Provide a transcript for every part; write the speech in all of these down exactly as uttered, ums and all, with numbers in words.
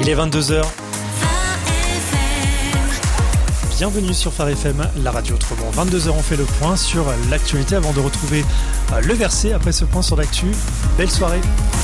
Il est vingt-deux heures. Bienvenue sur Phare F M, la radio autrement. vingt-deux heures, on fait le point sur l'actualité avant de retrouver le verset après ce point sur l'actu. Belle soirée.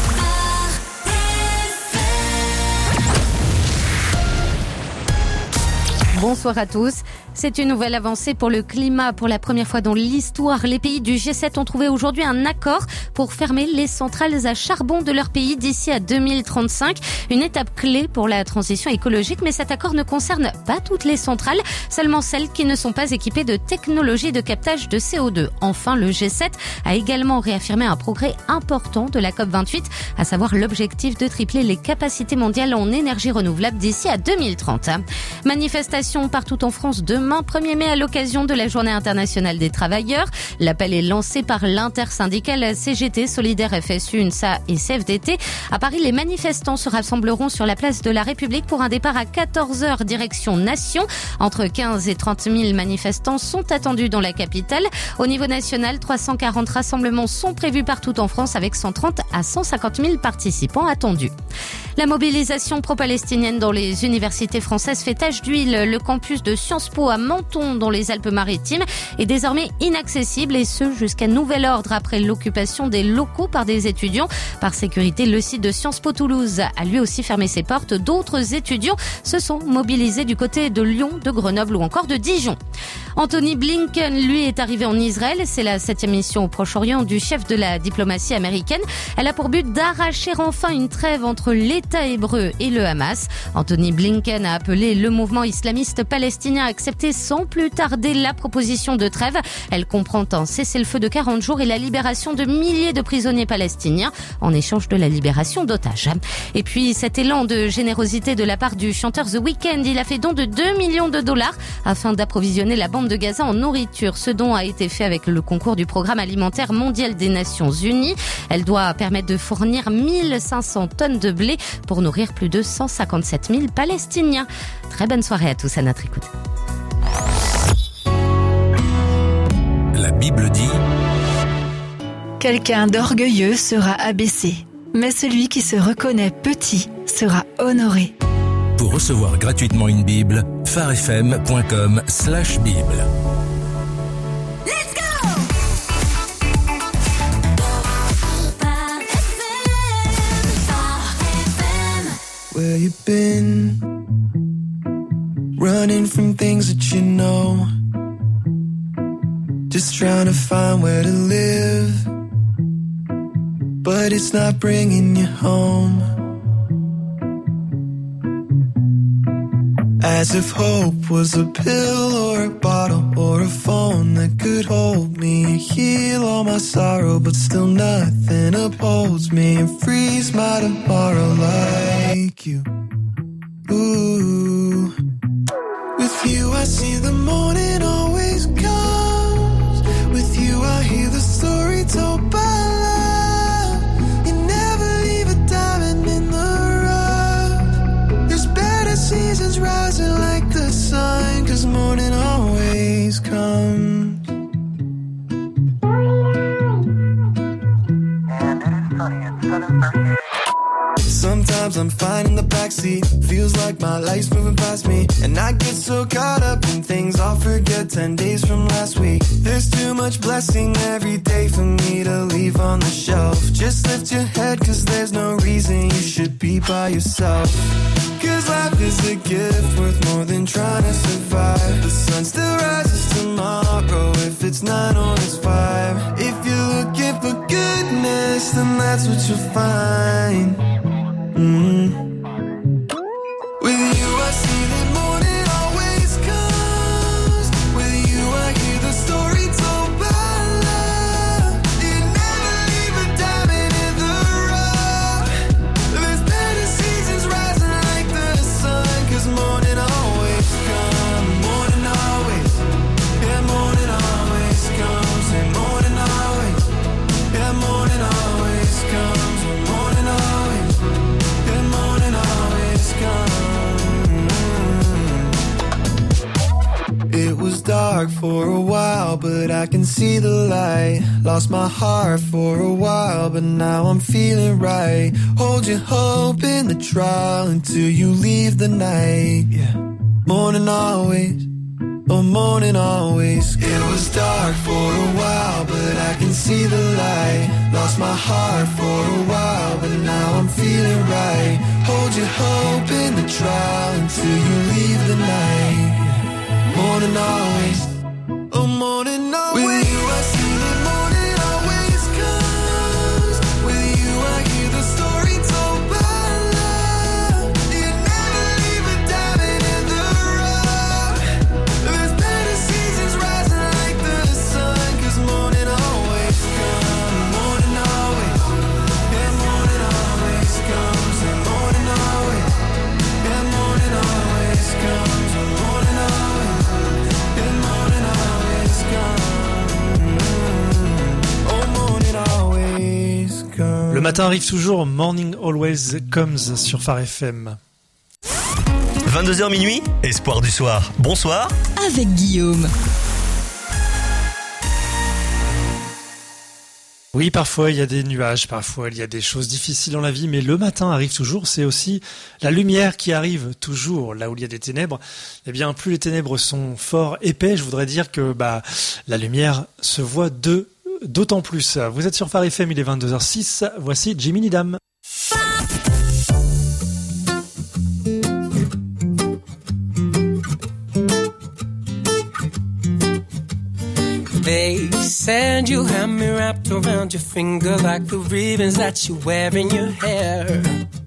Bonsoir à tous. C'est une nouvelle avancée pour le climat. Pour la première fois dans l'histoire, les pays du G sept ont trouvé aujourd'hui un accord pour fermer les centrales à charbon de leur pays d'ici à deux mille trente-cinq. Une étape clé pour la transition écologique, mais cet accord ne concerne pas toutes les centrales, seulement celles qui ne sont pas équipées de technologies de captage de C O deux. Enfin, le G sept a également réaffirmé un progrès important de la COP vingt-huit, à savoir l'objectif de tripler les capacités mondiales en énergie renouvelable d'ici à deux mille trente. Manifestation partout en France demain, premier mai, à l'occasion de la Journée internationale des travailleurs. L'appel est lancé par l'intersyndicale C G T, Solidaire, F S U, UNSA et C F D T. À Paris, les manifestants se rassembleront sur la place de la République pour un départ à quatorze heures direction Nation. Entre quinze et trente mille manifestants sont attendus dans la capitale. Au niveau national, trois cent quarante rassemblements sont prévus partout en France avec cent trente à cent cinquante mille participants attendus. La mobilisation pro-palestinienne dans les universités françaises fait tache d'huile. Le campus de Sciences Po à Menton, dans les Alpes-Maritimes, est désormais inaccessible, et ce jusqu'à nouvel ordre après l'occupation des locaux par des étudiants. Par sécurité, le site de Sciences Po Toulouse a lui aussi fermé ses portes. D'autres étudiants se sont mobilisés du côté de Lyon, de Grenoble ou encore de Dijon. Anthony Blinken, lui, est arrivé en Israël. C'est la septième mission au Proche-Orient du chef de la diplomatie américaine. Elle a pour but d'arracher enfin une trêve entre l'État hébreu et le Hamas. Anthony Blinken a appelé le mouvement islamiste palestinien à accepter sans plus tarder la proposition de trêve. Elle comprend un cessez-le-feu de quarante jours et la libération de milliers de prisonniers palestiniens en échange de la libération d'otages. Et puis cet élan de générosité de la part du chanteur The Weeknd, il a fait don de deux millions de dollars afin d'approvisionner la bande de Gaza en nourriture. Ce don a été fait avec le concours du Programme alimentaire mondial des Nations Unies. Elle doit permettre de fournir mille cinq cents tonnes de blé pour nourrir plus de cent cinquante-sept mille Palestiniens. Très bonne soirée à tous à notre écoute. La Bible dit: quelqu'un d'orgueilleux sera abaissé, mais celui qui se reconnaît petit sera honoré. Pour recevoir gratuitement une Bible, pharefm point com slash Bible. Let's go! Where you been? Running from things that you know. Just trying to find where to live, but it's not bringing you home. As if hope was a pill or a bottle or a phone that could hold me and heal all my sorrow, but still nothing upholds me and frees my tomorrow like you. Ooh. With you I see the morning always comes. With you I hear the story told by love. You never leave a diamond in the rough. There's better seasons rising like the sun, 'cause morning always comes. And it is sunny and seven thirty. Sometimes I'm fine in the backseat, feels like my life's moving past me, and I get so caught up in things I'll forget ten days from last week. There's too much blessing every day for me to leave on the shelf. Just lift your head, 'cause there's no reason you should be by yourself. 'Cause life is a gift worth more than trying to survive. The sun still rises tomorrow, if it's nine or it's five. If you're looking for goodness, then that's what you'll find. Mm-hmm. With you I see that morning always comes. With you I hear the story told by love. You never leave a diamond in the rough. There's better seasons rising like the sun, 'cause morning always comes. Morning always, yeah, morning always comes. And morning always, yeah, morning always comes. Morning always. dark for a while, but I can see the light. Lost my heart for a while, but now I'm feeling right. Hold your hope in the trial until you leave the night. Yeah. Morning always, oh morning always. It was dark for a while, but I can see the light. Lost my heart for a while, but now I'm feeling right. Hold your hope in the trial until you leave the night. Morning always, oh morning always. With you I see the morning always comes. With you I hear the story told by love. You never leave a diamond in the rough. There's better seasons rising like the sun, 'cause morning always comes. Morning always, yeah, morning always comes. And morning always, yeah, morning always comes. And morning always, yeah, morning always comes. Oh, morning always comes. Le matin arrive toujours, Morning Always Comes sur Phare F M. vingt-deux heures minuit, Espoir du soir. Bonsoir. Avec Guillaume. Oui, parfois il y a des nuages, parfois il y a des choses difficiles dans la vie, mais le matin arrive toujours, c'est aussi la lumière qui arrive toujours. Là où il y a des ténèbres, eh bien plus les ténèbres sont fort épais, je voudrais dire que bah la lumière se voit de d'autant plus. Vous êtes sur Phare F M, il est vingt-deux heures six, voici Jimmy Needham. They said you had me wrapped around your finger like the ribbons that you wear in your hair.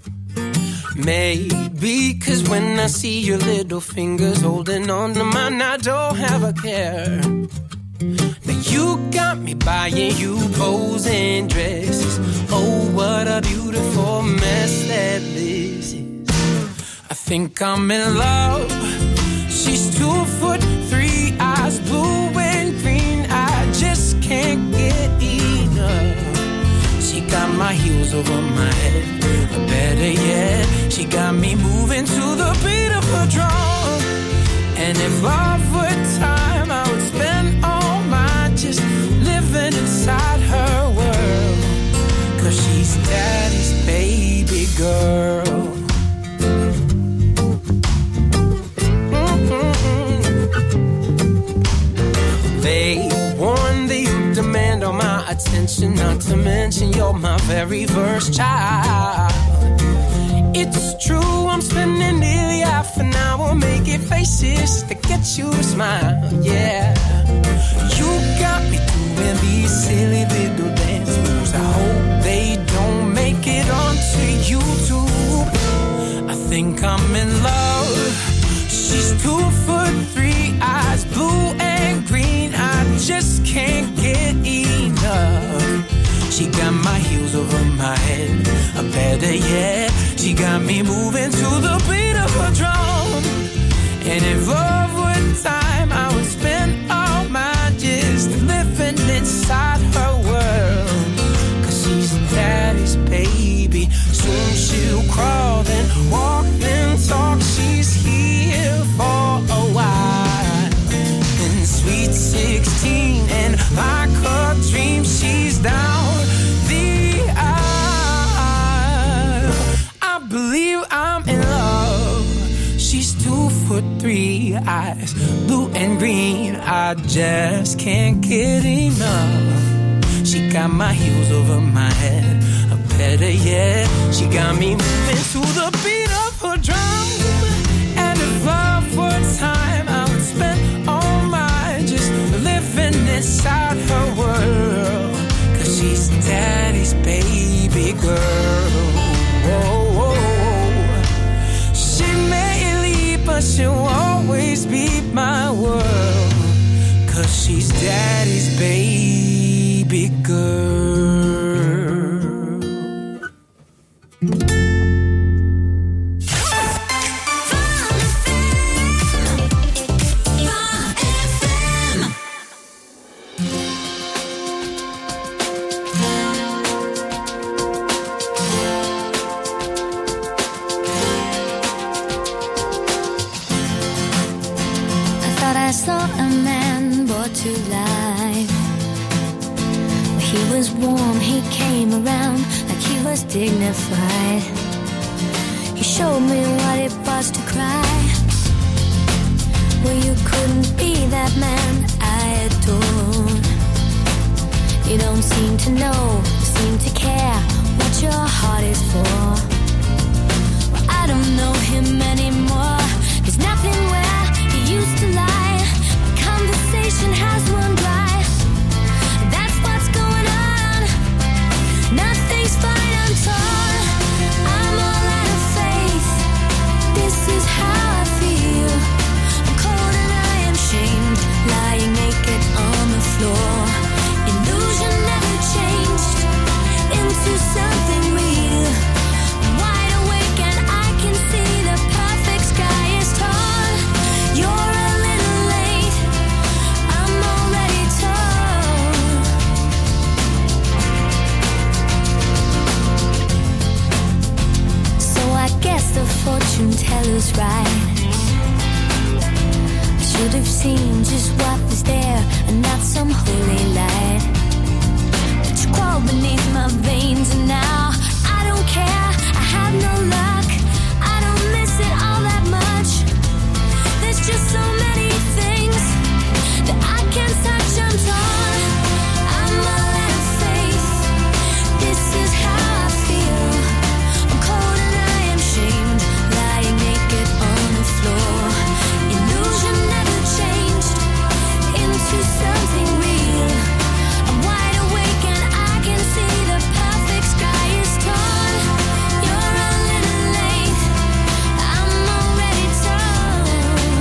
Maybe 'cause when I see your little fingers holding on to mine, I don't have a care. Now you got me buying you posing dresses. Oh, what a beautiful mess that this is. I think I'm in love. She's two foot three, eyes blue and green. I just can't get enough. She got my heels over my head, or better yet, she got me moving to the beat of her drum. And if love were time, I would spend all mine just living inside her world. 'Cause she's daddy's baby girl. They warn that you demand all my attention, not to mention you're my very first child. It's true, I'm spending nearly half an hour making faces to get you to smile, yeah. You got me doing these silly little dance moves. I hope they don't make it onto YouTube. I think I'm in love. She's two foot three, eyes blue and green. I just can't get enough. She got my heels over my head, or better yet, she got me moving to the beat of her drum. And if love were time, I would spend all mine just living inside her world. 'Cause she's daddy's baby. Soon she'll crawl, then walk, then talk. She's here for a while. In sweet sixteen, and like her dream, she's down the aisle. I believe I'm in love. She's two foot three, eyes blue and green. I just can't get enough. She got my heels over my head, or better yet, she got me moving to the beat of her drum. And if love were time, I would spend all mine just living inside her world. 'Cause she's daddy's baby girl. Oh, oh, oh. She may leave, but she'll always be my world. 'Cause she's daddy's baby girl. was warm, he came around like he was dignified. He showed me what it was to cry. Well, you couldn't be that man I adored. You don't seem to know, seem to care what your heart is for. Well, I don't know him anymore. There's nothing where he used to lie. My conversation has run dry. That's what's going on. Nothing's fine, I'm torn. I'm all out of faith. This is how I feel. I'm cold and I am shamed, lying naked on the floor. Illusion never changed into something real. I'm wide awake and I can see the perfect sky is torn. You're a little late, I'm already torn. So I guess the fortune teller's right. I should have seen just what was there and not some holy light. But you crawl beneath my veins and now I don't care, I have no luck. I don't miss it all that much. There's just so many things that I can't touch, I'm torn. I'm all out of faith. This is how I feel. I'm cold and I am shamed, lying naked on the floor. Illusion never changed into something real. I'm wide awake and I can see the perfect sky is torn. You're a little late, I'm already torn.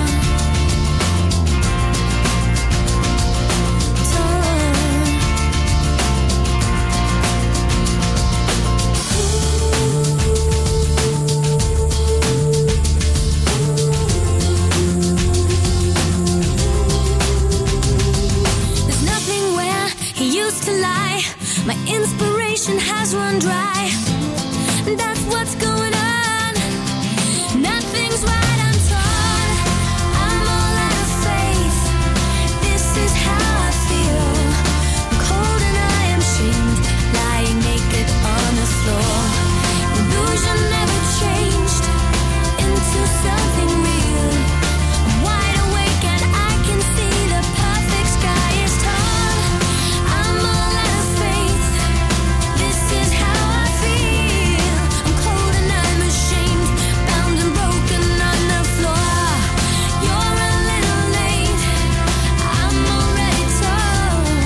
Torn. There's nothing where he used to lie. My inspiration has run dry. That's what's going on. Nothing's right, I'm torn. I'm all out of faith. This is how I feel. I'm cold and I am shamed, lying naked on the floor. Illusion never changed into something real. I'm wide awake and I can see the perfect sky is torn. I'm all out of faith. This is how I feel. I'm cold and I'm ashamed, bound and broken on the floor. You're a little late, I'm already torn.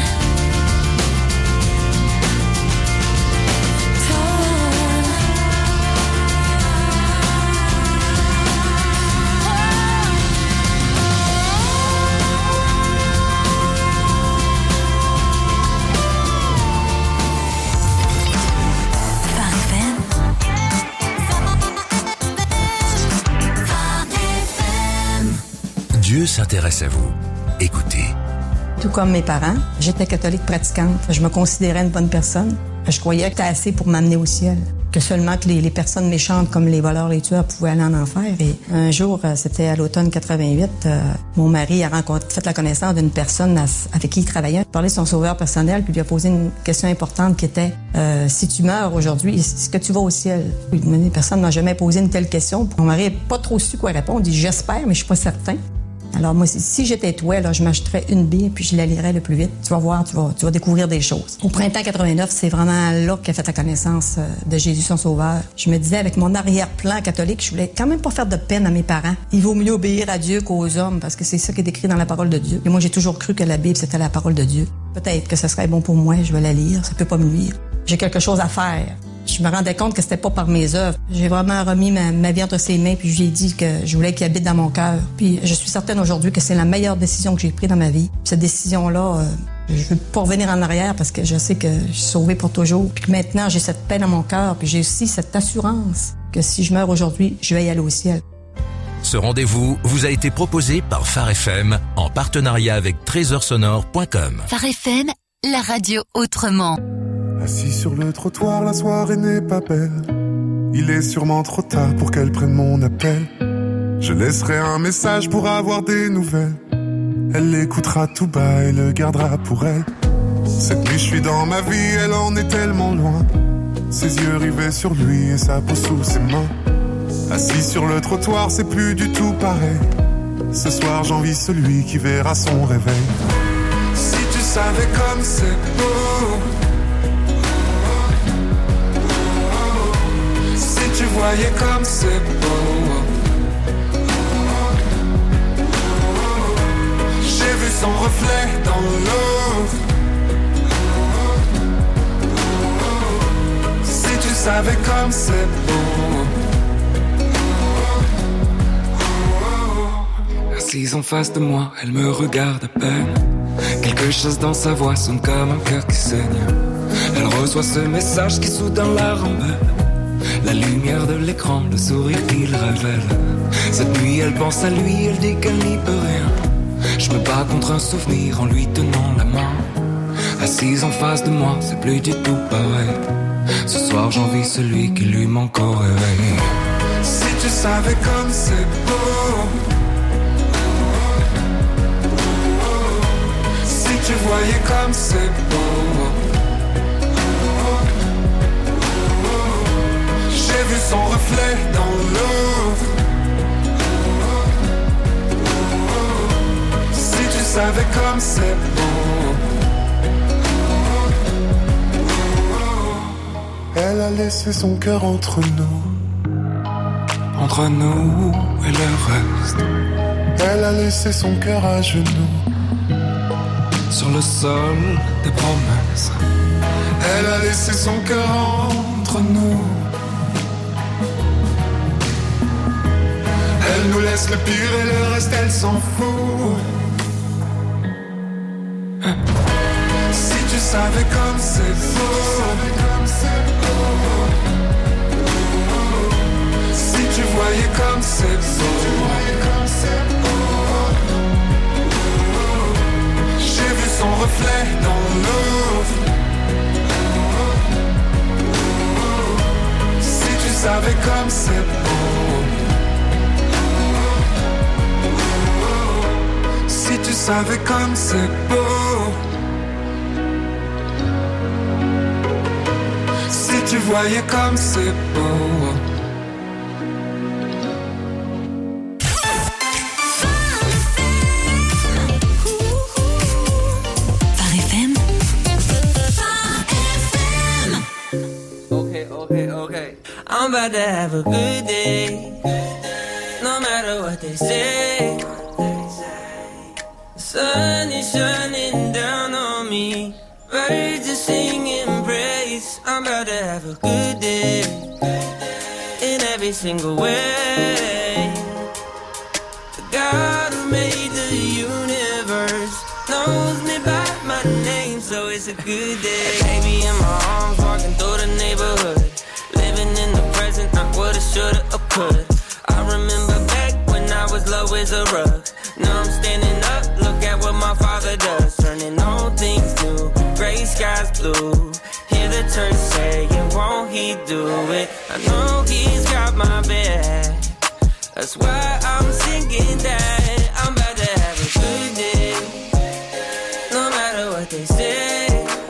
Dieu s'intéresse à vous. Écoutez. Tout comme mes parents, j'étais catholique pratiquante. Je me considérais une bonne personne. Je croyais que c'était assez pour m'amener au ciel. Que seulement que les, les personnes méchantes comme les voleurs, les tueurs pouvaient aller en enfer. Et un jour, c'était à l'automne quatre-vingt-huit, euh, mon mari a rencontré, fait la connaissance d'une personne avec qui il travaillait. Il parlait de son sauveur personnel, puis lui a posé une question importante qui était euh, si tu meurs aujourd'hui, est-ce que tu vas au ciel? Une personne n'a jamais posé une telle question. Mon mari n'a pas trop su quoi répondre. Il dit j'espère, mais je suis pas certain. Alors moi, si j'étais toi, là, je m'achèterais une Bible puis je la lirais le plus vite. Tu vas voir, tu vas, tu vas découvrir des choses. Au printemps quatre-vingt-neuf, c'est vraiment là qu'a fait la connaissance de Jésus, son sauveur. Je me disais, avec mon arrière-plan catholique, je voulais quand même pas faire de peine à mes parents. Il vaut mieux obéir à Dieu qu'aux hommes parce que c'est ça qui est décrit dans la parole de Dieu. Et moi, j'ai toujours cru que la Bible, c'était la parole de Dieu. Peut-être que ce serait bon pour moi, je vais la lire, ça peut pas me nuire. J'ai quelque chose à faire. Je me rendais compte que c'était pas par mes œuvres. J'ai vraiment remis ma, ma vie entre ses mains puis je lui ai dit que je voulais qu'il habite dans mon cœur. Puis je suis certaine aujourd'hui que c'est la meilleure décision que j'ai prise dans ma vie. Puis cette décision-là, euh, je veux pas revenir en arrière parce que je sais que je suis sauvée pour toujours. Puis que maintenant, j'ai cette paix dans mon cœur puis j'ai aussi cette assurance que si je meurs aujourd'hui, je vais y aller au ciel. Ce rendez-vous vous a été proposé par Phare F M en partenariat avec trésor sonore point com. Phare F M, la radio autrement. Assis sur le trottoir, la soirée n'est pas belle. Il est sûrement trop tard pour qu'elle prenne mon appel. Je laisserai un message pour avoir des nouvelles. Elle l'écoutera tout bas et le gardera pour elle. Cette nuit je suis dans ma vie, elle en est tellement loin. Ses yeux rivés sur lui et sa peau sous ses mains. Assis sur le trottoir, c'est plus du tout pareil. Ce soir j'envie celui qui verra son réveil. Si tu savais comme c'est beau, si tu voyais comme c'est beau. J'ai vu son reflet dans l'eau. Si tu savais comme c'est beau. Assise en face de moi, elle me regarde à peine. Quelque chose dans sa voix sonne comme un cœur qui saigne. Elle reçoit ce message qui soudain la rembelle. La lumière de l'écran, le sourire qu'il révèle. Cette nuit elle pense à lui, elle dit qu'elle n'y peut rien. Je me bats contre un souvenir en lui tenant la main. Assise en face de moi, c'est plus du tout pareil. Ce soir j'envie celui qui lui manque au réveil. Si tu savais comme c'est beau. Si tu voyais comme c'est beau. J'ai vu son reflet dans l'eau. Si tu savais comme c'est beau. Elle a laissé son cœur entre nous. Entre nous et le reste. Elle a laissé son cœur à genoux. Sur le sol des promesses. Elle a laissé son cœur entre nous. Elle nous laisse le pire et le reste elle s'en fout. Si tu savais comme c'est beau. Si tu voyais comme c'est beau. J'ai vu son reflet dans l'eau. Si tu savais comme c'est beau. Si tu savais comme c'est beau. Si tu voyais comme c'est beau. I'm about to have a good day, no matter what they say. The sun is shining down on me, birds are singing praise. I'm about to have a good day, in every single way. The God who made the universe knows me by my name, so it's a good day. Baby in my arms, walking through the neighborhood. Living in the present, not what I shoulda or could. I remember back when I was low as a rug. Now I'm standing up, look at what my father does. Turning all things new, gray skies blue. Hear the church saying, won't he do it? I know he's got my back. That's why I'm singing that. I'm about to have a good day, no matter what they say.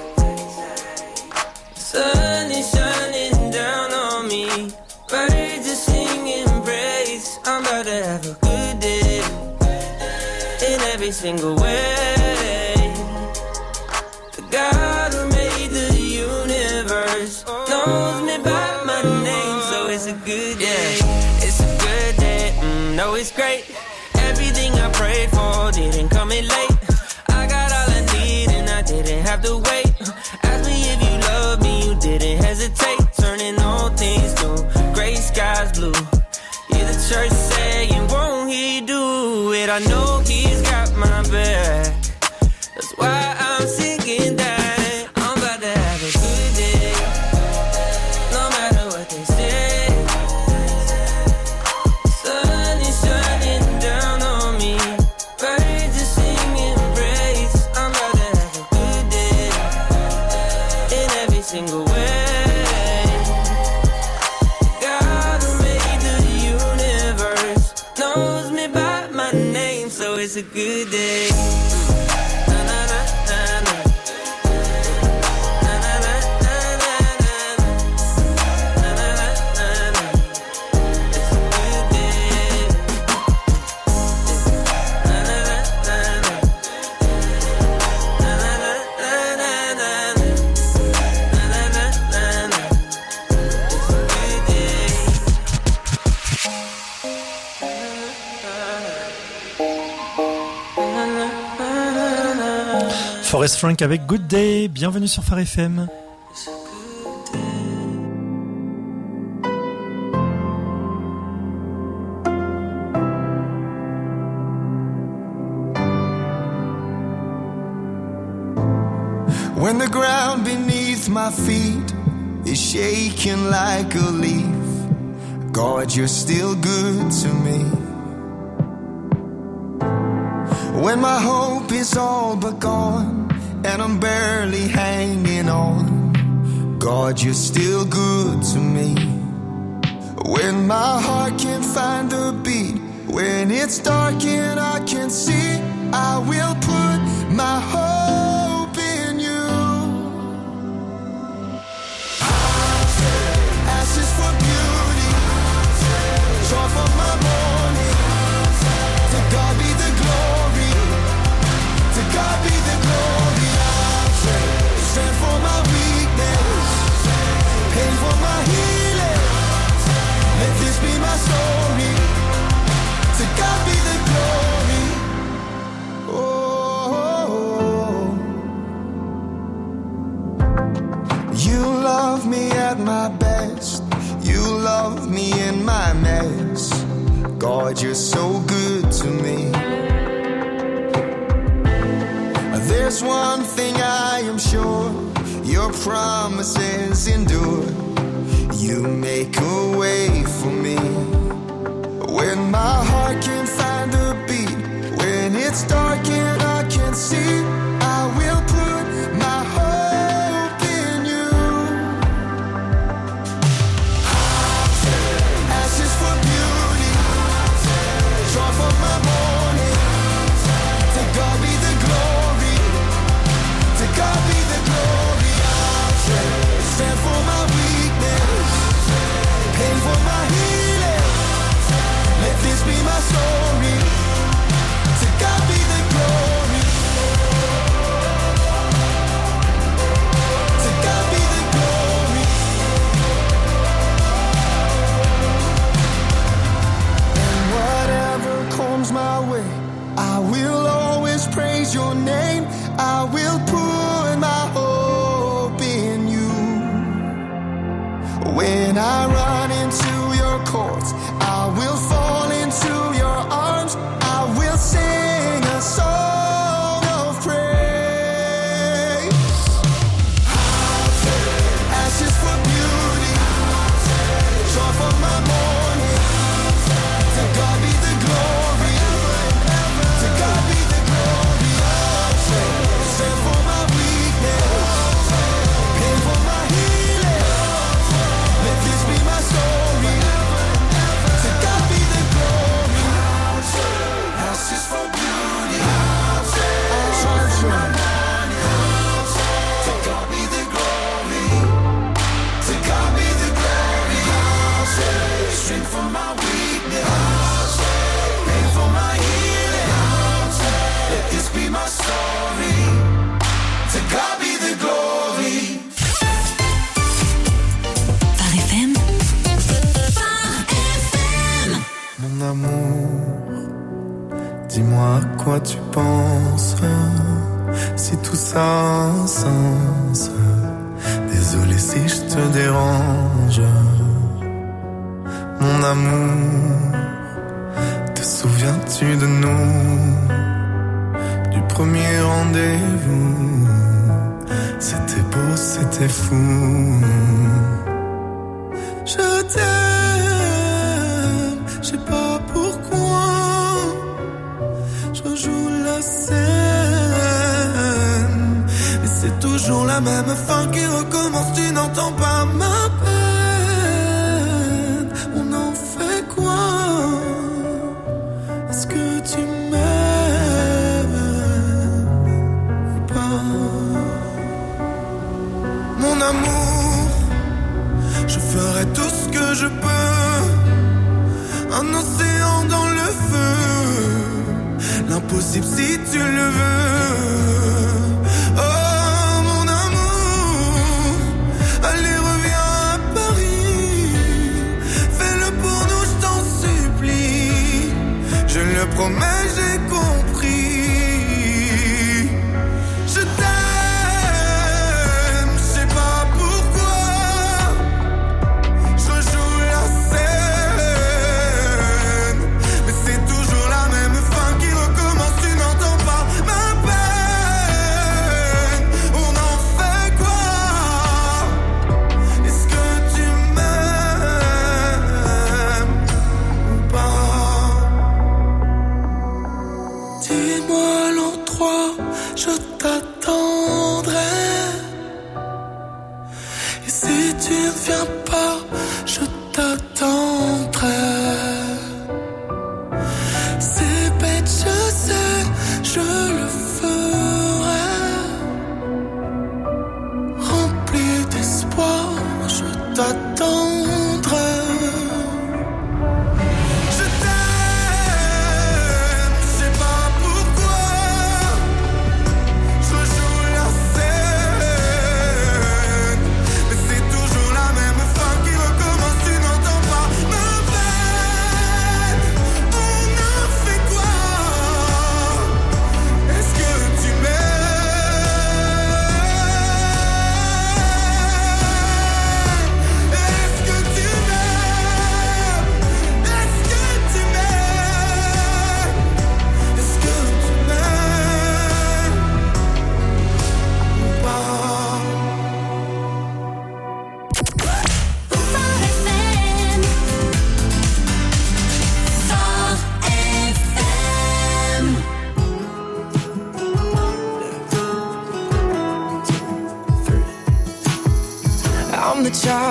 Sun is shining down on me, birds are singing praise. I'm about to have a good day, in every single way. The God who made the universe knows me by my name, so it's a good day. It's a good day, mm, no it's great. Everything I prayed for didn't come in late. I got all I need and I didn't have to wait. Ask me if you love me, you didn't hesitate. Turning all things new, gray skies blue. Hear the church saying, won't he do it? I know he's got my back. That's why I'm singing that. I'm about to have a good day, no matter what they say. Sun is shining down on me, birds are singing praise. I'm about to have a good day, in every single way. God who made the universe knows me by my name, so it's a good day. Na, na, na, na, na. Forest Frank avec Good Day, bienvenue sur Phare F M. When the ground beneath my feet is shaking like a leaf, God, you're still good to me. When my hope is all but gone and I'm barely hanging on, God, you're still good to me. When my heart can't find a beat, when it's dark and I can't see, I will put my hope in you. Ashes for beauty, joy for my morning. To God be the glory, to God be the glory. I'll trade strength for my weakness, pain for my healing. Let this be my story, to God be the glory. Oh, you love me at my best, you love me in my mess. God, you're so good to me. There's one thing I am sure, your promises endure. You make a way for me. When my heart can't find a beat, when it's dark and I can't see, I will put my hope in you. Ashes for beauty, joy for my morning. To God be the glory, to God be the glory. I'll trade strength for my weakness, pain for my healing. Let this be my story, to God be the glory, to God be the glory. And whatever comes my way, I will always praise your name. I will put my hope in you. When I run into your courts, I will fall into your arms. I will sing a song of praise. Ashes for beauty, joy for my morning. To God be the glory, to God be the glory. Strength for my weakness, pain for my healing. Let this be my story, to God be the glory. Ashes for beauty, joy for my morning. To God be the glory, to God be the glory. Strength for my weakness, pain for my healing. Let this be my story, to God be the glory. Phare F M. Mon amour, dis-moi à quoi tu penses, si tout ça a un sens. Désolé si je te dérange. Mon amour, te souviens-tu de nous, du premier rendez-vous? C'était beau, c'était fou. Je t'aime, je sais pas pourquoi. Je rejoue la scène, mais c'est toujours la même fin qui recommence. Tu n'entends pas ma peine. On en fait quoi? Est-ce que tu m'aimes ou pas? Mon amour, je ferai tout ce que je peux. Un océan dans le feu, l'impossible si tu le veux. Oh mon amour, allez reviens à Paris. Fais-le pour nous, je t'en supplie. Je le promets, j'ai compris. Je t'aime.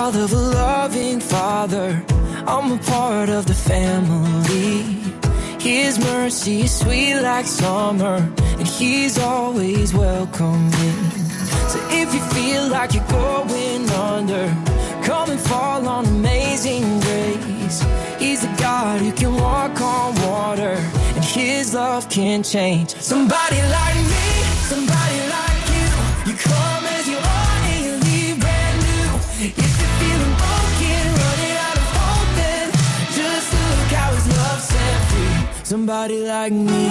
child of a loving father. I'm a part of the family. His mercy is sweet like summer, and he's always welcoming. So if you feel like you're going under, come and fall on Amazing Grace. He's the God who can walk on water, and his love can change. Somebody like me, somebody like you. You come as you are and you leave brand new. If you're feeling broken, running out of hope, then just look how his love set free. Somebody like me.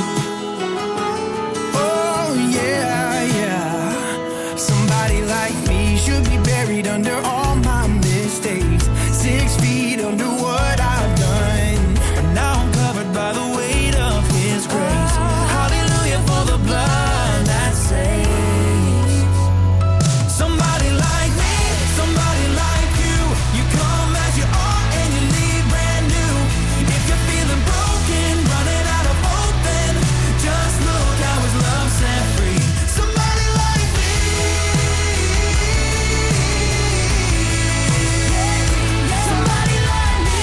Oh yeah, yeah. Somebody like me should be buried under all my mistakes. Six feet under what I've done, but now I'm covered by the weight of his grace. Hallelujah for the blood that saves. Somebody like me, somebody like you. You come as you are and you leave brand new. If you're feeling broken, running out of hope, then just look how his love set free. Somebody like me. Somebody like me.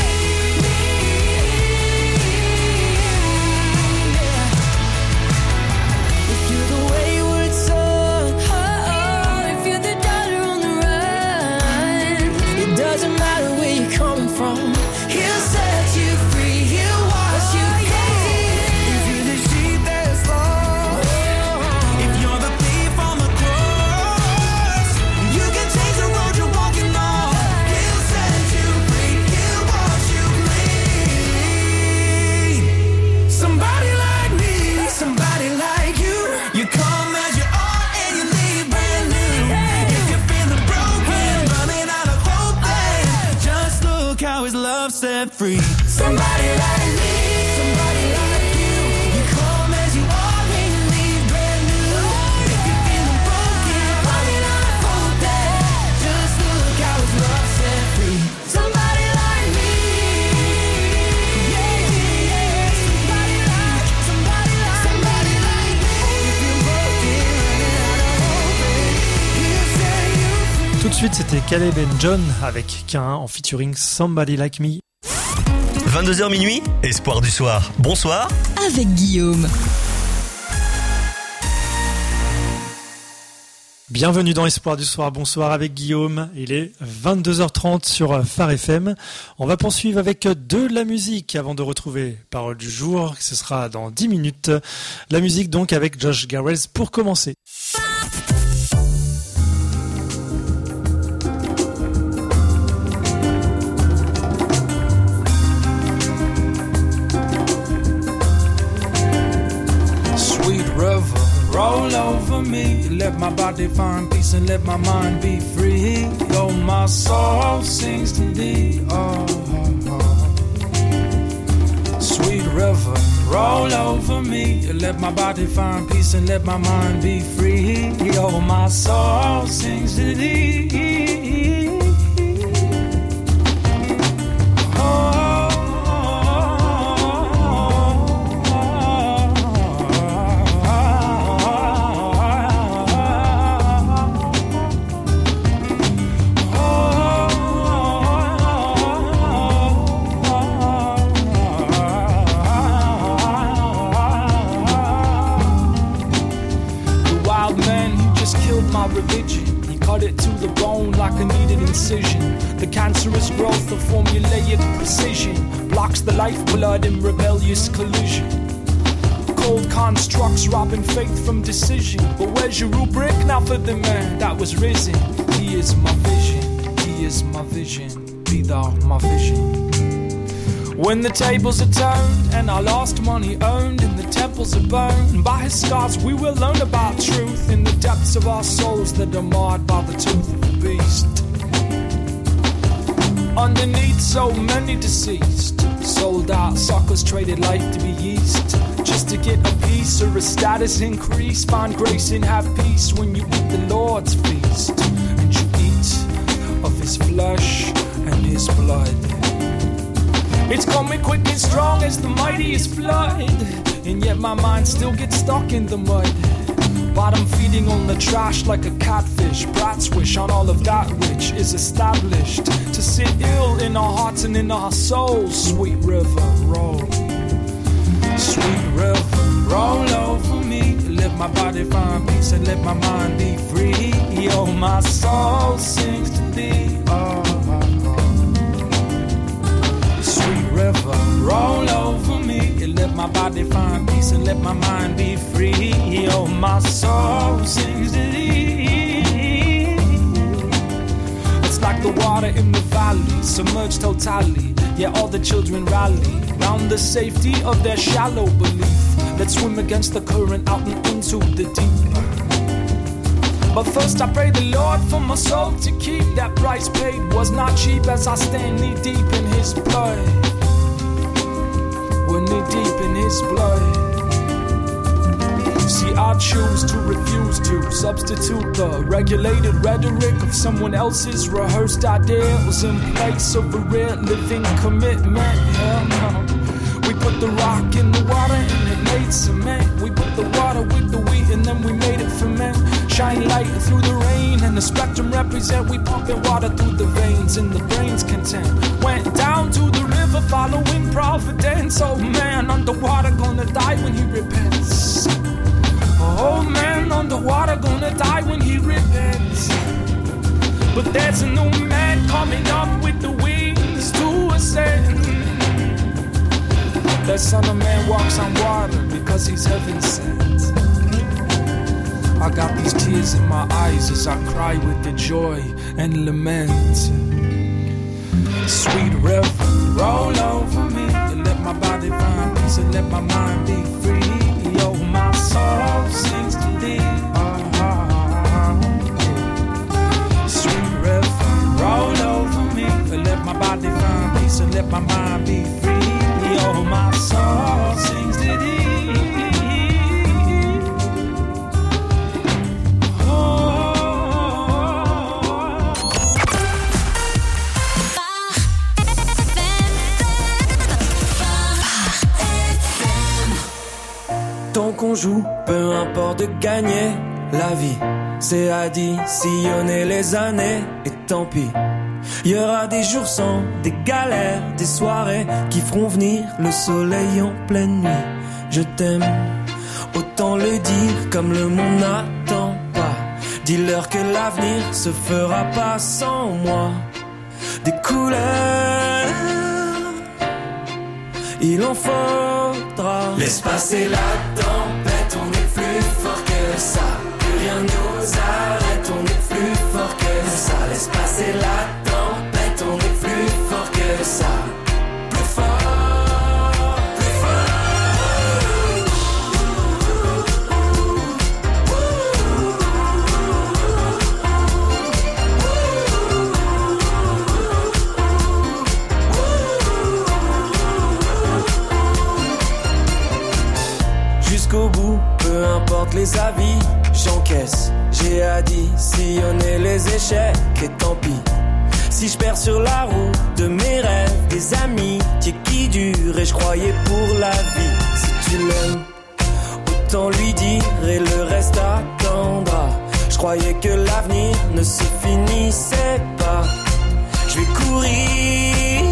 If you're the wayward son, oh, if you're the daughter on the run, it doesn't matter where you're coming from. He'll set you free. He'll wash you clean. If you're the sheep that's lost, if you're the thief on the cross, you can change the road you're walking on. He'll set you free. He'll wash you clean. Somebody like me, somebody like you. You come as you are and you leave brand new. If you're feeling broken, running out of hope, then just look how his love set free. Somebody like me, somebody like you. You come as you are and you leave brand new. If you're feeling broken, running out of hope, then just look how his love set free. Somebody like me. Yeah, yeah, yeah. Somebody like, somebody like, somebody like me. If you're broken, running out of hope, then he'll set you free. Tout de suite, c'était Caleb and John avec K un en featuring Somebody Like Me. vingt-deux heures minuit, Espoir du soir. Bonsoir. Avec Guillaume. Bienvenue dans Espoir du soir, bonsoir avec Guillaume. Il est vingt-deux heures trente sur Phare F M. On va poursuivre avec de la musique avant de retrouver Parole du jour. Ce sera dans dix minutes. La musique donc avec Josh Garrels pour commencer. Sweet river, roll over me. Let my body find peace and let my mind be free. Oh, my soul sings to thee. Oh, oh, oh. Sweet river, roll over me. Let my body find peace and let my mind be free. Oh, my soul sings to thee. Oh. My religion, he cut it to the bone like a needed incision. The cancerous growth of formulaic precision blocks the lifeblood in rebellious collision. Cold constructs robbing faith from decision. But where's your rubric now for the man that was risen? He is my vision, he is my vision. Be thou my vision. When the tables are turned and our lost money owned and the temples are burned, by his scars we will learn about truth in the depths of our souls that are marred by the tooth of the beast. Underneath so many deceased, sold out suckers traded life to be yeast, just to get a piece or a status increase. Find grace and have peace when you eat the Lord's feast, and you eat of his flesh and his blood. It's coming quick and strong as the mightiest flood, and yet my mind still gets stuck in the mud. Bottom feeding on the trash like a catfish. Brats wish on all of that which is established to sit ill in our hearts and in our souls. Sweet river, roll. Sweet river, roll over me. Let my body find peace and let my mind be free. Oh, my soul sings to thee. Oh, oh, oh. Sweet river, roll over me. Let my body find peace and let my mind be free. Oh, my soul sings to thee. It's like the water in the valley, submerged totally. Yeah, all the children rally round the safety of their shallow belief. Let's swim against the current out and into the deep. But first I pray the Lord for my soul to keep. That price paid was not cheap as I stand knee deep in His blood. We're knee deep in His blood. See, I choose to refuse to substitute the regulated rhetoric of someone else's rehearsed ideals in place of a real living commitment. Hell no. We put the rock in the water and it made cement. We put the water with the wheat and then we made it ferment. Shine light through the rain and the spectrum represent. We pumping water through the veins and the brain's content. Went down to the river following providence. Oh man, underwater gonna die when he repents. Oh man, underwater gonna die when he repents. But there's a new man coming up with the wings to ascend. That son of man walks on water because he's heaven sent. I got these tears in my eyes as I cry with the joy and lament. Sweet river, roll over me and let my body find peace and let my mind be free. Oh, my soul sings to thee. Oh, sweet river, roll over me and let my body find peace and let my mind be free. Oh, my soul sings to thee. Tant qu'on joue, peu importe de gagner. La vie, c'est additionner les années. Et tant pis, il y aura des jours sans, des galères, des soirées qui feront venir le soleil en pleine nuit. Je t'aime, autant le dire comme le monde n'attend pas. Dis-leur que l'avenir se fera pas sans moi. Des couleurs, il en faudra. Laisse passer la tempête, on est plus fort que ça. Plus rien nous arrête, on est plus fort que ça. Laisse passer la tempête, on est plus fort que ça. Plus fort, plus fort. Jusqu'au bout, peu importe les avis, j'encaisse. J'ai additionné les échecs et tant pis. Si je perds sur la route de mes rêves, des amis qui, qui durent et je croyais pour la vie. Si tu l'aimes, autant lui dire et le reste attendra. Je croyais que l'avenir ne se finissait pas. Je vais courir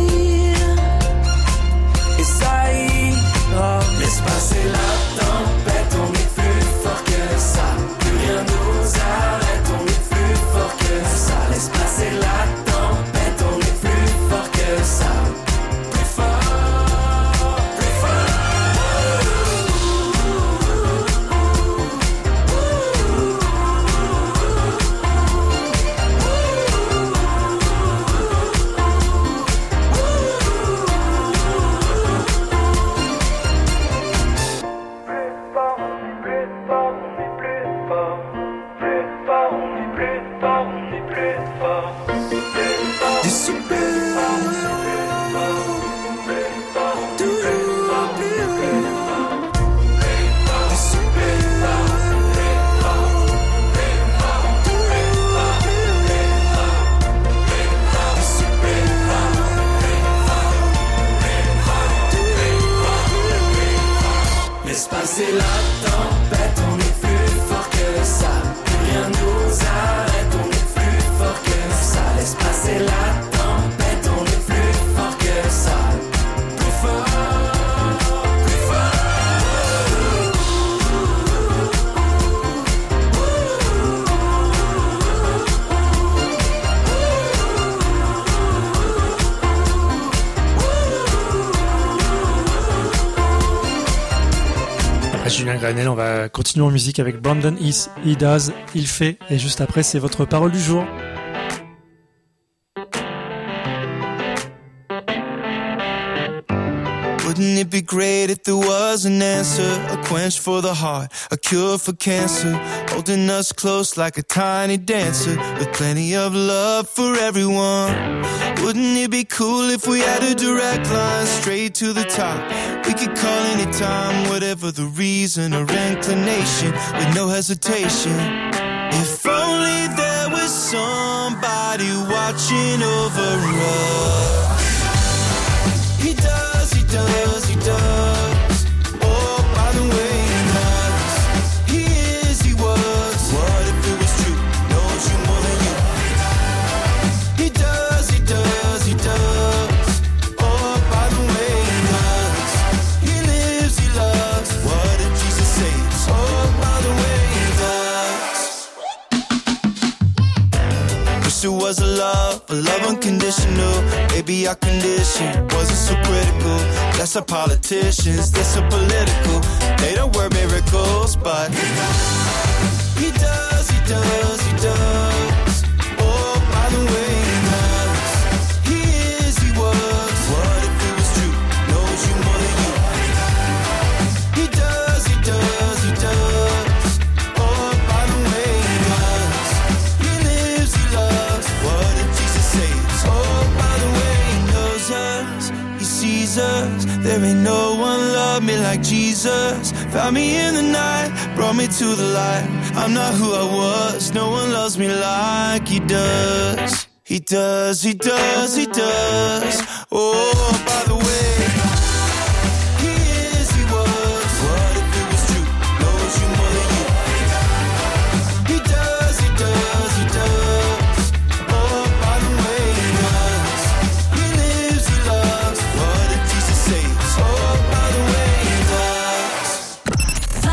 et ça ira. Laisse passer la tempête, on est plus fort que ça. Plus rien nous arrête, on est plus fort que ça. Laisse passer la tempête, on est plus fort que ça. Plus fort, plus fort. Laisse passer la tempête, on est plus fort que Julien Granel. On va continuer en musique avec Brandon Heath, He Does, Il Fait. Et juste après, c'est votre parole du jour. Wouldn't it be great if there was an answer, a quench for the heart, a cure for cancer, holding us close like a tiny dancer, with plenty of love for everyone. Wouldn't it be cool if we had a direct line straight to the top? We could call anytime, whatever the reason or inclination, with no hesitation. If only there was somebody watching over us. He does, he does, he does. Oh, by the way he does. He is, he was. What if it was true? Knows you more than you. He does, he does, he does. Oh, by the way he does. He lives, he loves. What did Jesus say? Oh, by the way he does. Wish it was a love, a love unconditional. Maybe our condition wasn't so critical. That's our politicians, they're so political. They don't work miracles, but he does, he does, he does. Oh, by the way he does. He is, he was. What if it was true? Knows you more than you. He does, he does, he does. Oh, by the way he does. He lives, he loves. What did Jesus say? Oh, by the way he knows us, he sees us. There ain't no one love me like Jesus. Found me in the night, brought me to the light. I'm not who I was, no one loves me like he does. He does, he does, he does. Oh, by the way, he is, he was. What if it was true? Knows you more than you. He does, he does, he does. Oh, by the way he does. He lives, he loves. What did Jesus say? Oh, by the way he does.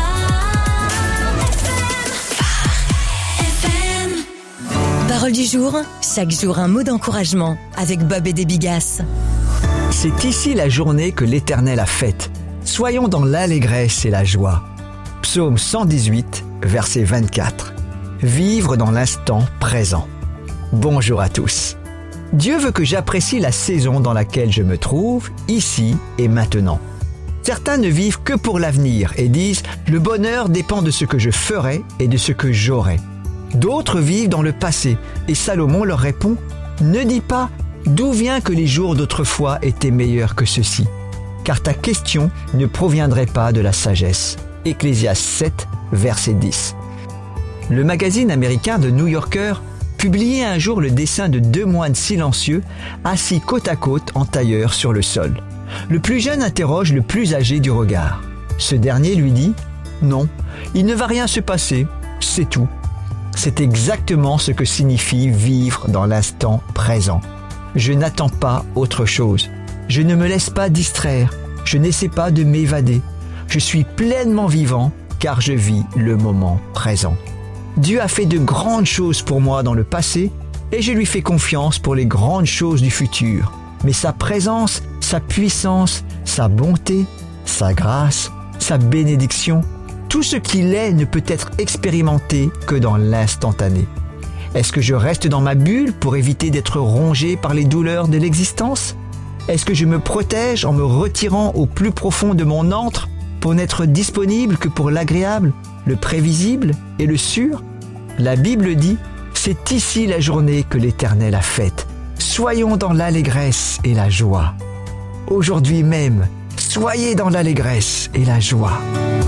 Parole du jour, chaque jour un mot d'encouragement avec Bob et des Bigasses. C'est ici la journée que l'Éternel a faite. Soyons dans l'allégresse et la joie. Psaume cent dix-huit, verset vingt-quatre. Vivre dans l'instant présent. Bonjour à tous. Dieu veut que j'apprécie la saison dans laquelle je me trouve, ici et maintenant. Certains ne vivent que pour l'avenir et disent « Le bonheur dépend de ce que je ferai et de ce que j'aurai ». D'autres vivent dans le passé et Salomon leur répond « Ne dis pas d'où vient que les jours d'autrefois étaient meilleurs que ceux-ci, car ta question ne proviendrait pas de la sagesse. » Ecclésiaste sept, verset dix. Le magazine américain The New Yorker publiait un jour le dessin de deux moines silencieux assis côte à côte en tailleur sur le sol. Le plus jeune interroge le plus âgé du regard. Ce dernier lui dit « Non, il ne va rien se passer, c'est tout. » C'est exactement ce que signifie vivre dans l'instant présent. Je n'attends pas autre chose. Je ne me laisse pas distraire. Je n'essaie pas de m'évader. Je suis pleinement vivant car je vis le moment présent. Dieu a fait de grandes choses pour moi dans le passé et je lui fais confiance pour les grandes choses du futur. Mais sa présence, sa puissance, sa bonté, sa grâce, sa bénédiction, tout ce qu'il est ne peut être expérimenté que dans l'instantané. Est-ce que je reste dans ma bulle pour éviter d'être rongé par les douleurs de l'existence? Est-ce que je me protège en me retirant au plus profond de mon antre pour n'être disponible que pour l'agréable, le prévisible et le sûr? La Bible dit « C'est ici la journée que l'Éternel a faite. Soyons dans l'allégresse et la joie. » Aujourd'hui même, soyez dans l'allégresse et la joie.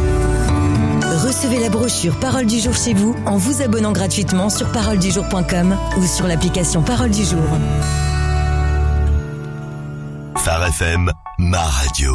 Recevez la brochure Parole du jour chez vous en vous abonnant gratuitement sur parole du jour point com ou sur l'application Parole du jour. Phare F M, ma radio.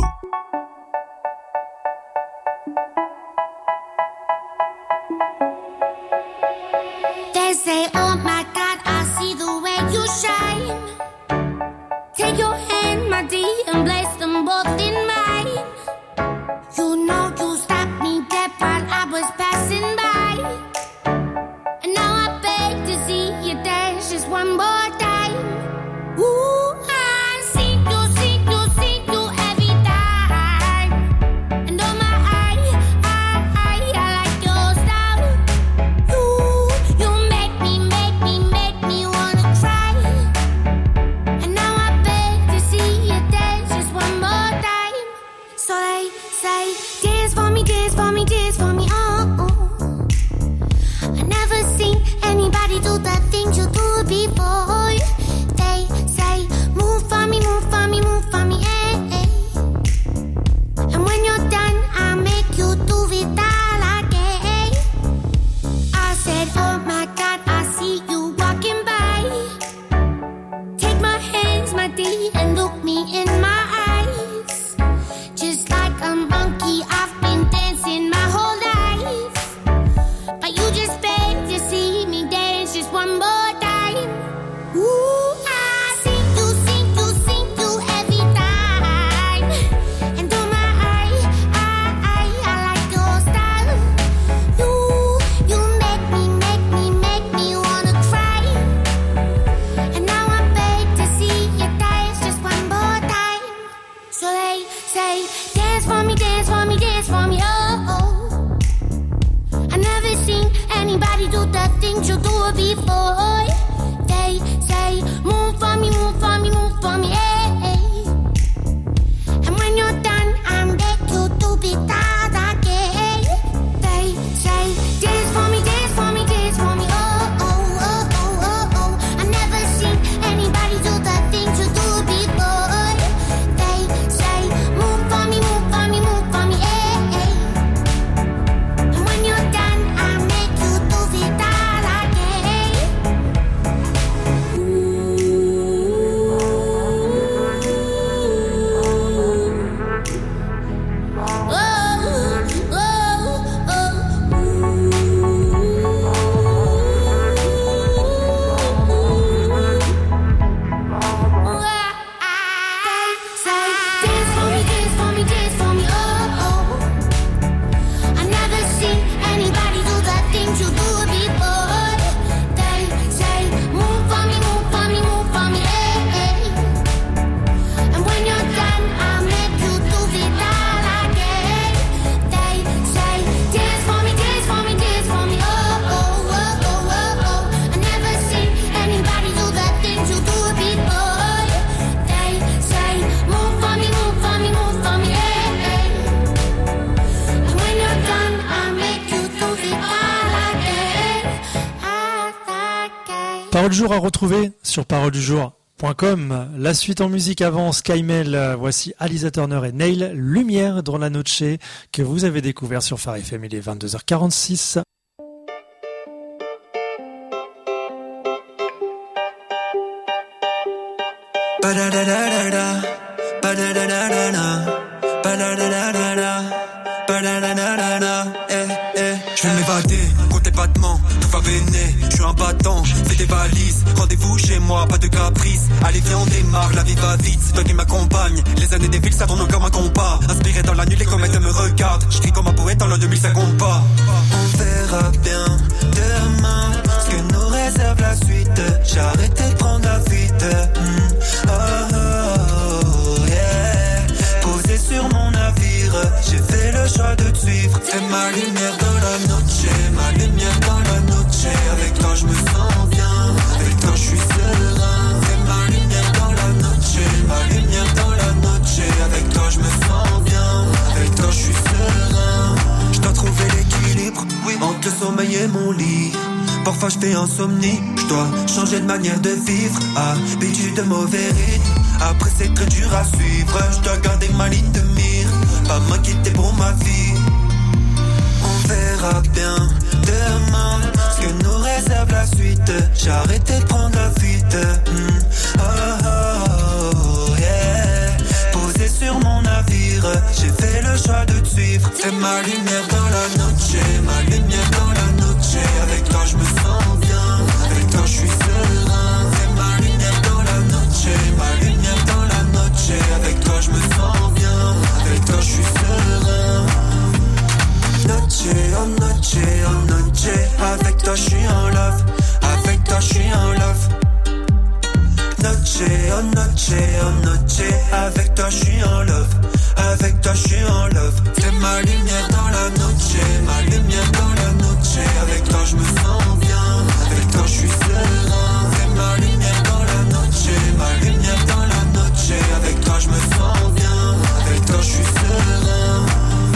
They say, oh my God, I see the way you shine. Take your hand, my dear, and place them both in mine. You know you stopped me dead while I was passing by. And now I beg to see you dance just one more time. Ooh, I see you, see you, see you every time. And oh my, I, I say, say, dance for me, dance for me, dance for me, oh, oh. I never seen anybody do the things you do before. They say, move for me, move for me, move for me, hey, hey. And when you're done, I'm back to do be that again. They say, dance for me, dance for me, dance for me, oh, oh, oh, oh, oh, oh. I never seen anybody do the things you do before. They say, move for me, move for me, move for me, hey, hey. And when you're done, I make you do be that again. Parole du jour à retrouver sur parole du jour point com. La suite en musique avant Skymel. Voici Alisa Turner et Nail, Lumière dans la Noche, que vous avez découvert sur Phare F M. Il est vingt-deux heures quarante-six. Je vais m'évader, comptez battements, tout va béné, je suis un battant, fais des valises, rendez-vous chez moi, pas de caprice, allez viens on démarre, la vie va vite, c'est toi qui m'accompagne, les années défilent, ça tourne comme un combat, inspiré dans la nuit, les comètes me regardent, je crie comme un poète dans l'an deux mille, ça compte pas. On verra bien demain, ce que nous réserve la suite, j'ai arrêté de prendre la fuite, mm. oh, oh, oh, yeah. Posé sur mon navire, j'ai fait le choix de te suivre, fais ma lumière dans la noche, ma lumière dans la noche, avec toi je me sens bien, avec toi je suis serein, fais ma lumière dans la noche, ma lumière dans la noche, avec toi je me sens bien, avec toi je suis serein, je dois trouver l'équilibre, oui, entre le sommeil et mon lit. Parfois je fais insomnie, je dois changer de manière de vivre, habitude de mauvais rythme, après c'est très dur à suivre, je dois garder ma ligne de mire, pas m'inquiéter pour ma vie. On verra bien demain, ce que nous réserve la suite, j'ai arrêté de prendre la fuite, mm. oh, oh, oh, yeah. Posé sur mon navire, j'ai fait le choix de te suivre, fais ma lumière dans la noche, ma lumière dans la noche, avec toi je me sens bien, avec toi je suis serein, fais ma lumière dans la noche, ma lumière dans la noche, avec toi je me sens bien, avec toi je suis serein. Noche, oh noche, oh noche, avec toi je suis en love, avec toi je suis en love. Noche, oh noche, oh noche, avec toi je suis en love, avec toi je suis en love. Fais ma lumière dans la noche, ma lumière dans la noche, avec toi je me sens bien, avec toi je suis serein. Fais ma lumière dans la noche, ma lumière dans la noche, avec toi je me sens bien, avec toi je suis serein.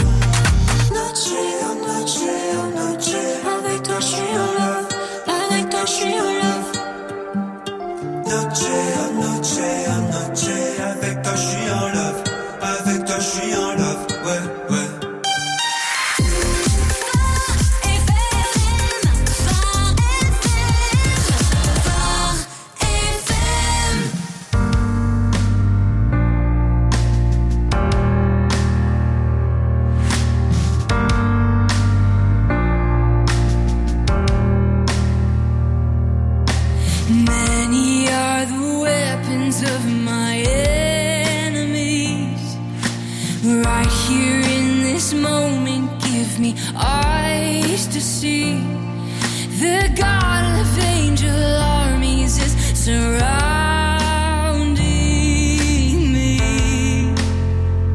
Noche, oh noche, oh noche, avec toi je suis en love, avec toi je suis en love. Noche, oh noche, oh noche, avec toi je suis en love, avec toi je suis en love, ouais, ouais. Many are the weapons of my enemies. Right here in this moment, give me eyes to see. The God of angel armies is surrounding me.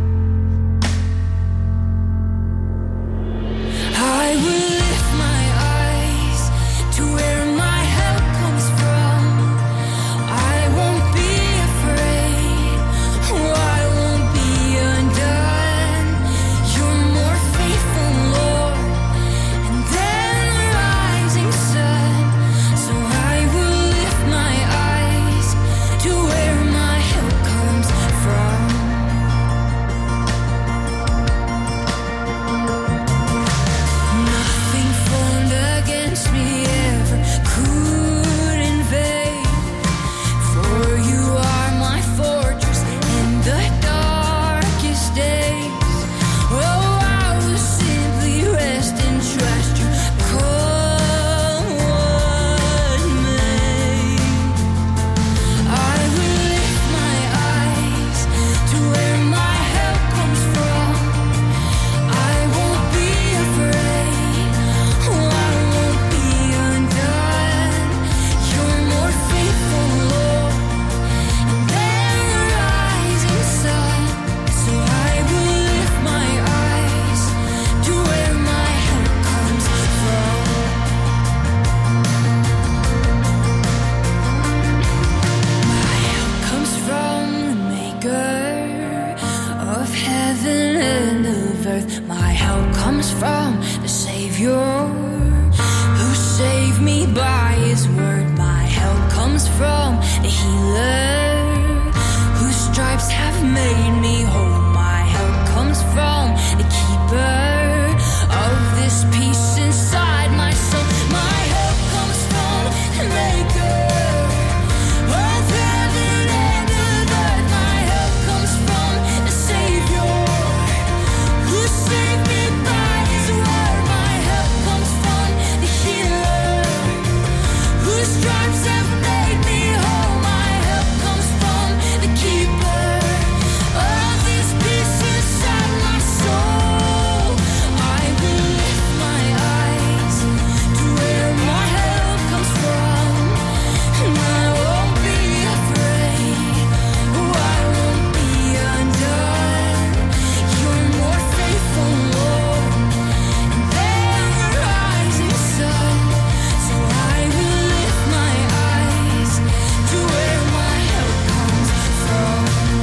heaven and of earth. My help comes from the Savior who saved me by His word. My help comes from the healer whose stripes have made me whole. My help comes from the keeper of this peace inside my soul. My help comes from the maker of heaven and of earth. My help comes from the Savior who saved me by His word. My help comes from the healer whose stripes have made me whole. My help comes from the keeper of this peace inside my soul. I will lift my eyes to where my help comes from, and I won't be afraid. Oh, I won't be undone. You're more faithful, Lord, than the rising sun. So I will lift my eyes to where my help comes from.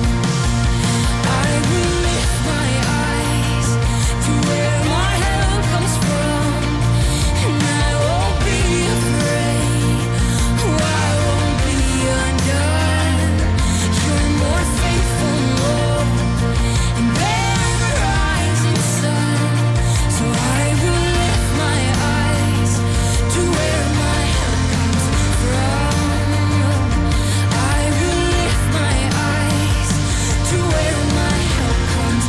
I will lift my eyes to where my help comes from, and I won't be afraid. Oh, I won't be undone. You're more faithful, Lord, and than the rising sun. So I will lift my eyes to where my help comes from. I will lift my eyes to where my help comes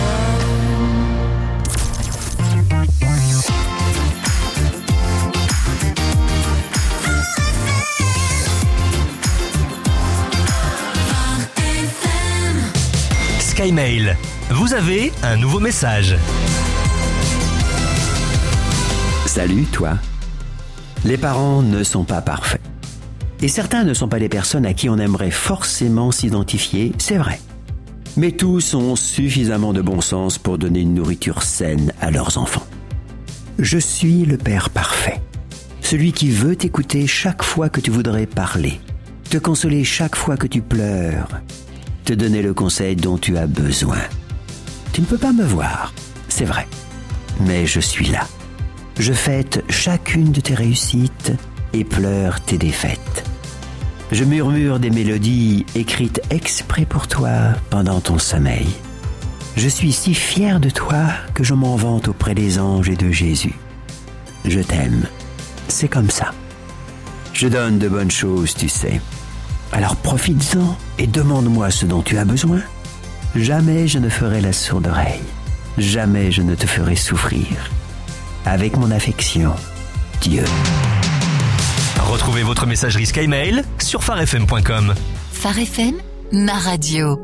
Skymail, vous avez un nouveau message. Salut, toi. Les parents ne sont pas parfaits. Et certains ne sont pas les personnes à qui on aimerait forcément s'identifier, c'est vrai. Mais tous ont suffisamment de bon sens pour donner une nourriture saine à leurs enfants. Je suis le père parfait. Celui qui veut t'écouter chaque fois que tu voudrais parler, te consoler chaque fois que tu pleures, te donner le conseil dont tu as besoin. Tu ne peux pas me voir, c'est vrai, mais je suis là. Je fête chacune de tes réussites et pleure tes défaites. Je murmure des mélodies écrites exprès pour toi pendant ton sommeil. Je suis si fier de toi que je m'en vante auprès des anges et de Jésus. Je t'aime, c'est comme ça. Je donne de bonnes choses, tu sais. Alors profites-en et demande-moi ce dont tu as besoin. Jamais je ne ferai la sourde oreille. Jamais je ne te ferai souffrir. Avec mon affection, Dieu. Retrouvez votre messagerie Skymail sur phare f m point com. Phare F M, ma radio.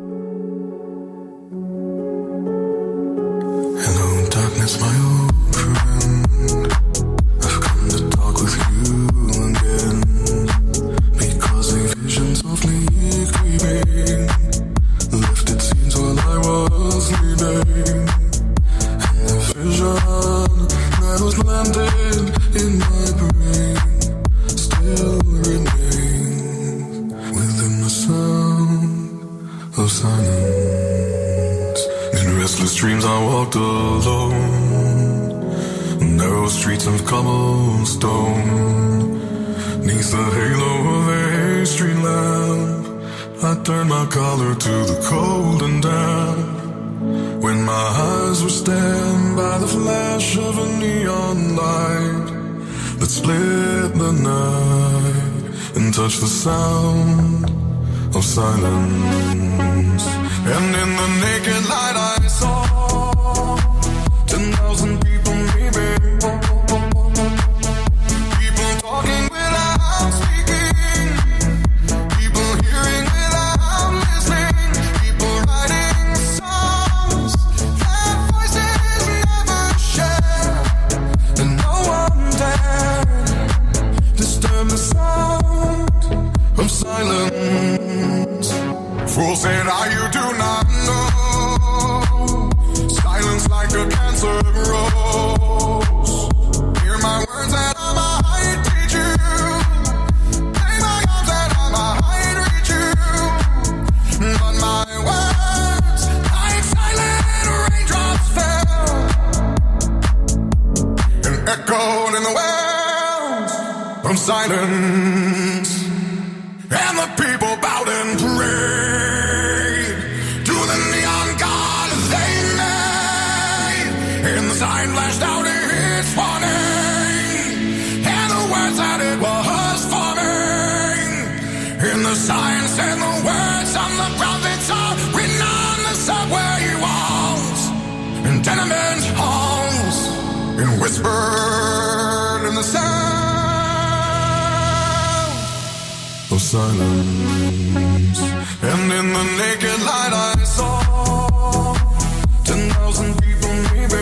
Hello, darkness, my old friend. I've come to talk with you again. Because a vision softly creeping lifted scenes while I was sleeping. And the vision that was planted in my brain still remains within the sound of silence. In restless dreams I walked alone, narrow streets of cobblestone. Neath the halo of a street lamp, I turned my collar to the cold and damp. When my eyes were stabbed by the flash of a neon light that split the night and touched the sound of silence. And in the naked light I saw ten thousand people maybe, people talking without speaking, people hearing without listening, people writing songs that voices never share, and no one dared disturb the sound of silence. Fool said, I you do not know echoed in the wells of silence, and the people bowed and prayed to the neon god they made. And the sign flashed out its warning, and the words that it was forming. And the sign said the words on the prophets are written on the subway walls and tenement halls, and whispered in the sound of silence. And in the naked light I saw ten thousand people maybe,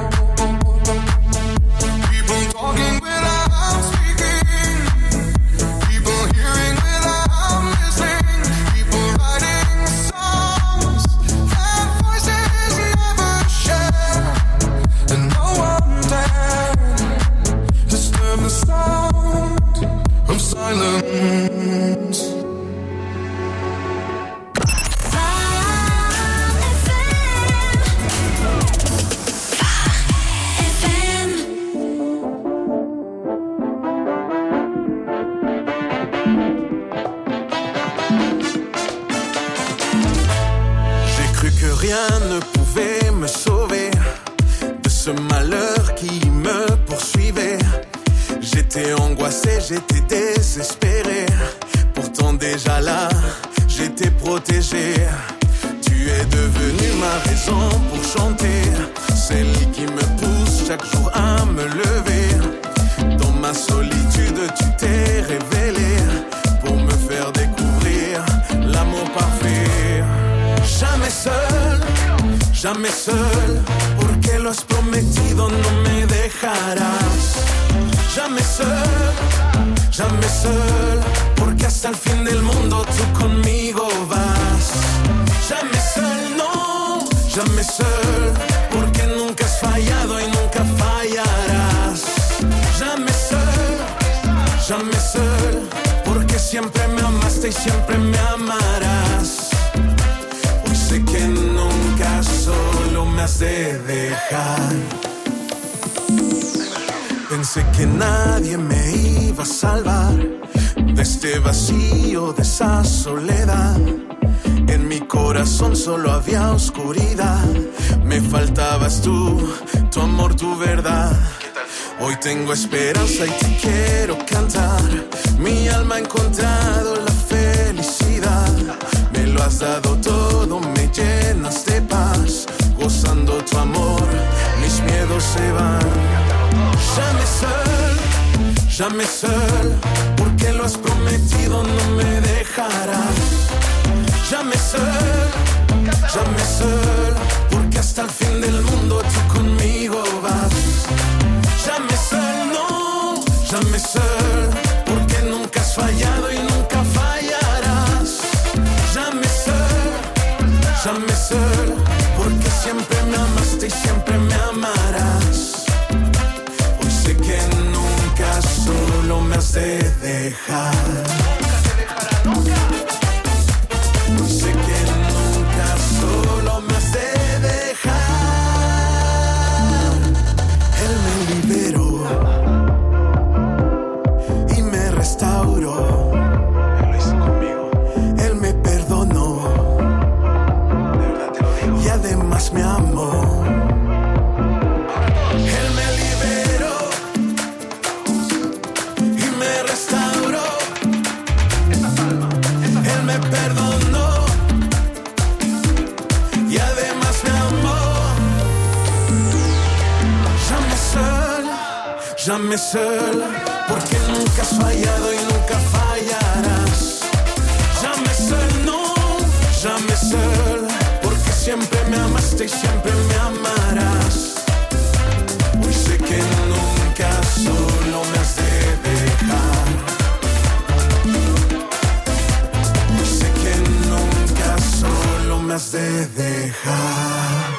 people talking without speaking, people hearing without listening, people writing songs that voices never share, and no one dared disturb the sound of silence. Rien ne pouvait me sauver de ce malheur qui me poursuivait. J'étais angoissé, j'étais désespéré. Pourtant déjà là, j'étais protégé. Tu es devenu ma raison pour chanter, celle qui me pousse chaque jour à me lever. Dans ma solitude, tu t'es révélé pour me faire découvrir l'amour parfait. Jamais seul, jamais seul, porque lo has prometido, no me dejarás. Jamais seul, jamais seul, porque hasta el fin del mundo tú conmigo vas. Jamais seul, no, jamais seul, porque nunca has fallado y nunca fallarás. Jamais seul, jamais seul, porque siempre me amaste y siempre me amarás. Sé que nunca solo me has de dejar. Pensé que nadie me iba a salvar de este vacío, de esa soledad. En mi corazón solo había oscuridad. Me faltabas tú, tu amor, tu verdad. Hoy tengo esperanza y te quiero cantar. Mi alma ha encontrado la felicidad. Me lo has dado todo, me llenas de paz. Gozando tu amor, mis miedos se van. Jamais seul, jamais seul, porque lo has prometido, no me dejarás. Jamais seul, jamais seul, porque hasta el fin del mundo tú conmigo vas. Jamais seul, no, jamais seul, porque nunca has fallado y nunca fallarás. Jamais seul, jamais seul, porque siempre me amaste y siempre me amarás. Hoy sé que nunca solo me has de dejar. Hoy sé que nunca solo me has de dejar. Él me liberó y me restauró. Él lo hizo conmigo. Él me perdonó. De verdad te lo digo. Y además me amó. Él me liberó y me restauró. Él me perdonó y además me amó. Jamais seul, jamais seul, porque nunca has fallado y nunca fallarás. Jamais seul, no, jamais seul, porque siempre me amaste y siempre me amarás. Hoy sé que nunca solo me has de dejar. Hoy sé que nunca solo me has de dejar.